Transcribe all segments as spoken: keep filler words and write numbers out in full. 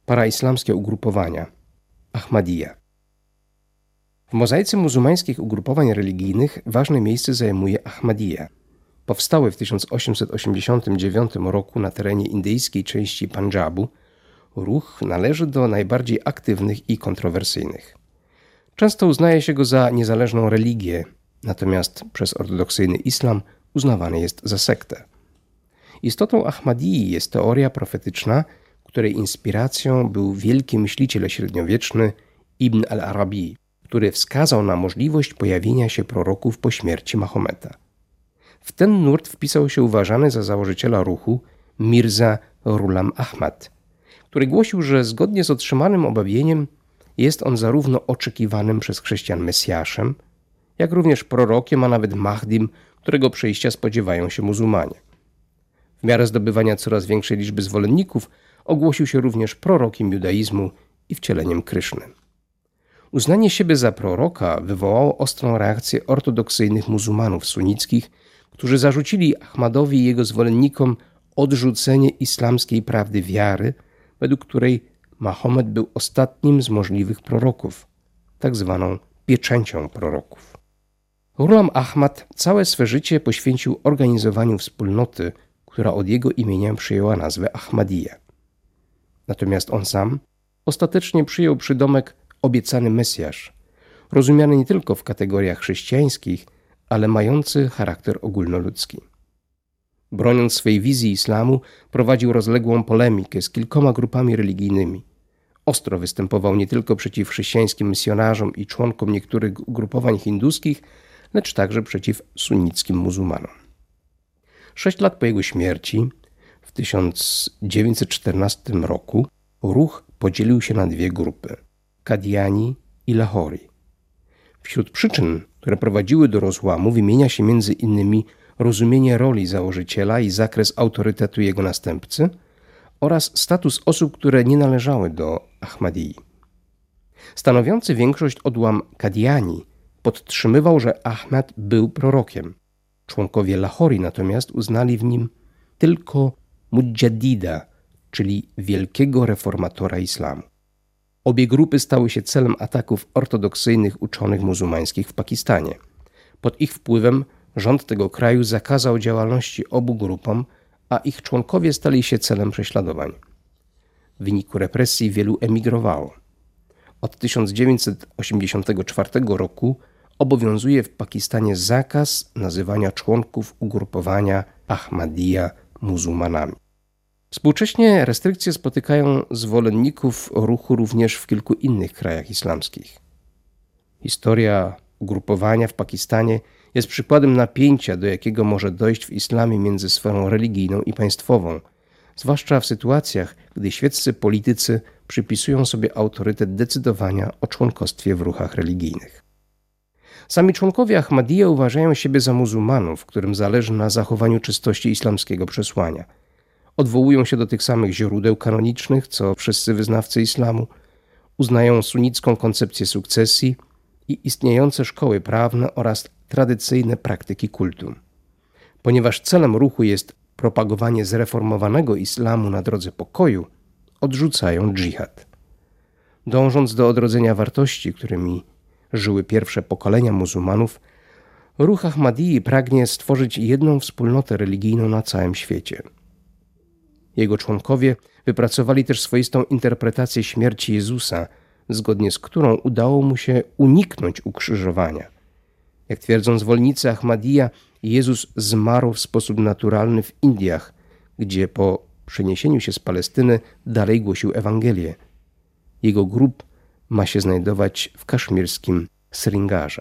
Paraislamskie ugrupowania Ahmadiyya. W mozaice muzułmańskich ugrupowań religijnych ważne miejsce zajmuje Ahmadiyya. Powstały w tysiąc osiemset osiemdziesiątym dziewiątym roku na terenie indyjskiej części Pandżabu, ruch należy do najbardziej aktywnych i kontrowersyjnych. Często uznaje się go za niezależną religię, natomiast przez ortodoksyjny islam uznawany jest za sektę. Istotą Ahmadii jest teoria profetyczna, której inspiracją był wielki myśliciel średniowieczny Ibn al-Arabi, który wskazał na możliwość pojawienia się proroków po śmierci Mahometa. W ten nurt wpisał się uważany za założyciela ruchu Mirza Ghulam Ahmad, który głosił, że zgodnie z otrzymanym objawieniem jest on zarówno oczekiwanym przez chrześcijan Mesjaszem, jak również prorokiem, a nawet Mahdim, którego przyjścia spodziewają się muzułmanie. W miarę zdobywania coraz większej liczby zwolenników ogłosił się również prorokiem judaizmu i wcieleniem Kryszny. Uznanie siebie za proroka wywołało ostrą reakcję ortodoksyjnych muzułmanów sunnickich, którzy zarzucili Ahmadowi i jego zwolennikom odrzucenie islamskiej prawdy wiary, według której Mahomet był ostatnim z możliwych proroków, tak zwaną pieczęcią proroków. Ghulam Ahmad całe swe życie poświęcił organizowaniu wspólnoty, która od jego imienia przyjęła nazwę Ahmadiyya. Natomiast on sam ostatecznie przyjął przydomek obiecany Mesjasz, rozumiany nie tylko w kategoriach chrześcijańskich, ale mający charakter ogólnoludzki. Broniąc swej wizji islamu, prowadził rozległą polemikę z kilkoma grupami religijnymi. Ostro występował nie tylko przeciw chrześcijańskim misjonarzom i członkom niektórych ugrupowań hinduskich, lecz także przeciw sunnickim muzułmanom. Sześć lat po jego śmierci, w tysiąc dziewięćset czternastym roku, ruch podzielił się na dwie grupy – Kadiani i Lahori. Wśród przyczyn, które prowadziły do rozłamu, wymienia się między innymi rozumienie roli założyciela i zakres autorytetu jego następcy oraz status osób, które nie należały do Ahmadii. Stanowiący większość odłam Kadiani podtrzymywał, że Ahmad był prorokiem. Członkowie Lahori natomiast uznali w nim tylko Mudjaddida, czyli wielkiego reformatora islamu. Obie grupy stały się celem ataków ortodoksyjnych uczonych muzułmańskich w Pakistanie. Pod ich wpływem rząd tego kraju zakazał działalności obu grupom, a ich członkowie stali się celem prześladowań. W wyniku represji wielu emigrowało. Od tysiąc dziewięćset osiemdziesiątego czwartego roku obowiązuje w Pakistanie zakaz nazywania członków ugrupowania Ahmadiyya muzułmanami. Współcześnie restrykcje spotykają zwolenników ruchu również w kilku innych krajach islamskich. Historia ugrupowania w Pakistanie jest przykładem napięcia, do jakiego może dojść w islamie między sferą religijną i państwową, zwłaszcza w sytuacjach, gdy świeccy politycy przypisują sobie autorytet decydowania o członkostwie w ruchach religijnych. Sami członkowie Ahmadiyya uważają siebie za muzułmanów, którym zależy na zachowaniu czystości islamskiego przesłania. Odwołują się do tych samych źródeł kanonicznych, co wszyscy wyznawcy islamu, uznają sunnicką koncepcję sukcesji i istniejące szkoły prawne oraz tradycyjne praktyki kultu. Ponieważ celem ruchu jest propagowanie zreformowanego islamu na drodze pokoju, odrzucają dżihad. Dążąc do odrodzenia wartości, którymi żyły pierwsze pokolenia muzułmanów, ruch Ahmadii pragnie stworzyć jedną wspólnotę religijną na całym świecie. Jego członkowie wypracowali też swoistą interpretację śmierci Jezusa, zgodnie z którą udało mu się uniknąć ukrzyżowania. Jak twierdzą zwolennicy Ahmadiyya, Jezus zmarł w sposób naturalny w Indiach, gdzie po przeniesieniu się z Palestyny dalej głosił Ewangelię. Jego grób ma się znajdować w kaszmirskim Sringarze.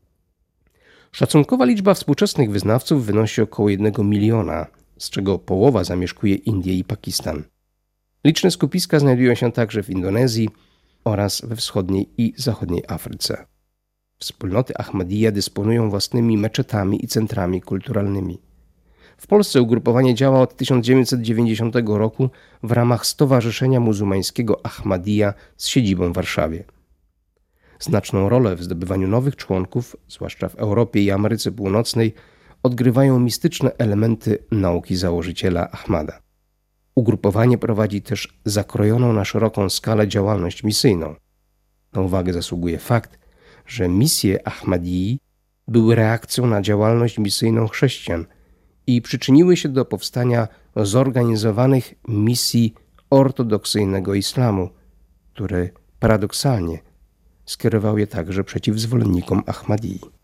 Szacunkowa liczba współczesnych wyznawców wynosi około jednego miliona, z czego połowa zamieszkuje Indię i Pakistan. Liczne skupiska znajdują się także w Indonezji oraz we wschodniej i zachodniej Afryce. Wspólnoty Ahmadiyya dysponują własnymi meczetami i centrami kulturalnymi. W Polsce ugrupowanie działa od tysiąc dziewięćset dziewięćdziesiątego roku w ramach Stowarzyszenia Muzułmańskiego Ahmadiyya z siedzibą w Warszawie. Znaczną rolę w zdobywaniu nowych członków, zwłaszcza w Europie i Ameryce Północnej, odgrywają mistyczne elementy nauki założyciela Ahmada. Ugrupowanie prowadzi też zakrojoną na szeroką skalę działalność misyjną. Na uwagę zasługuje fakt, że misje Ahmadii były reakcją na działalność misyjną chrześcijan i przyczyniły się do powstania zorganizowanych misji ortodoksyjnego islamu, który paradoksalnie skierował je także przeciw zwolennikom Ahmadii.